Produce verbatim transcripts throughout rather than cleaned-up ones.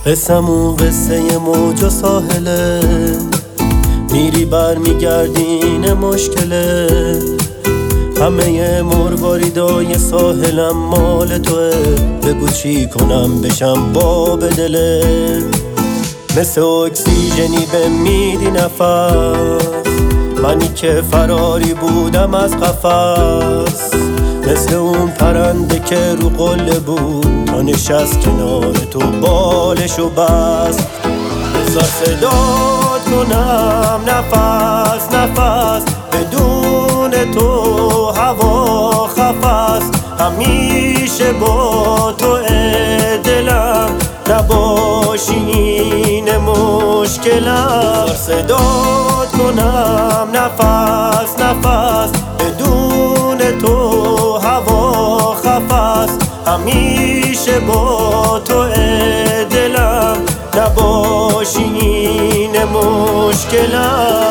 قصمون قصه موج و ساحله، میری بر میگردین مشکله. همه مرواریدای ساحلم مال توه، بگو چی کنم بشم باب دله. مثل اکسیژنی به میدی نفس، منی که فراری بودم از قفس. مثل اون پرنده که رو قله بود، تا نشست کنار تو بالشو بست. بذار صدات کنم نفس نفس، بدون تو هوا خفس. همیشه با تو دلم، نباشی این مشکلم. بذار صدات کنم نفس نفس، بدون تو هوا خفس. همیشه با تو دلم، نباشی این مشکلم.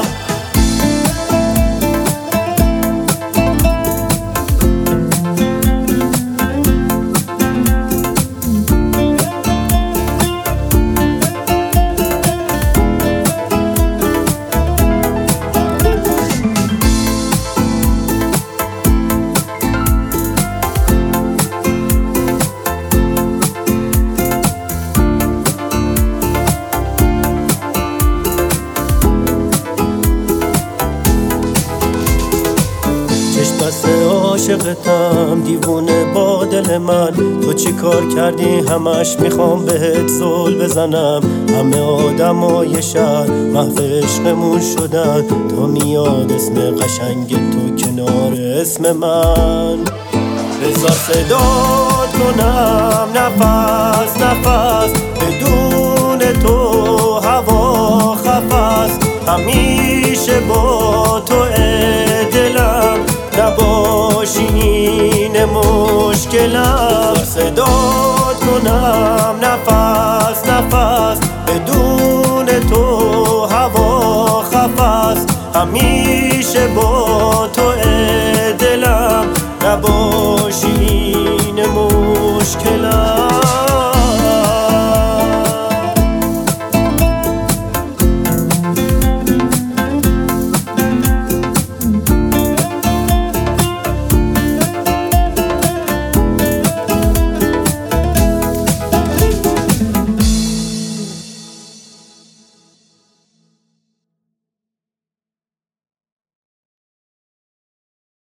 بس عاشقتم دیوونه با دل من. تو چی کار کردی همش میخوام بهت زل بزنم. همه آدمای شهر محو عشقمون شدن، تا میاد اسم قشنگ تو کنار اسم من. بذار صدات کنم نفس نفس، بدون تو هوا خفس. همیشه با تو دلم، نباشی این مشکلم. صدا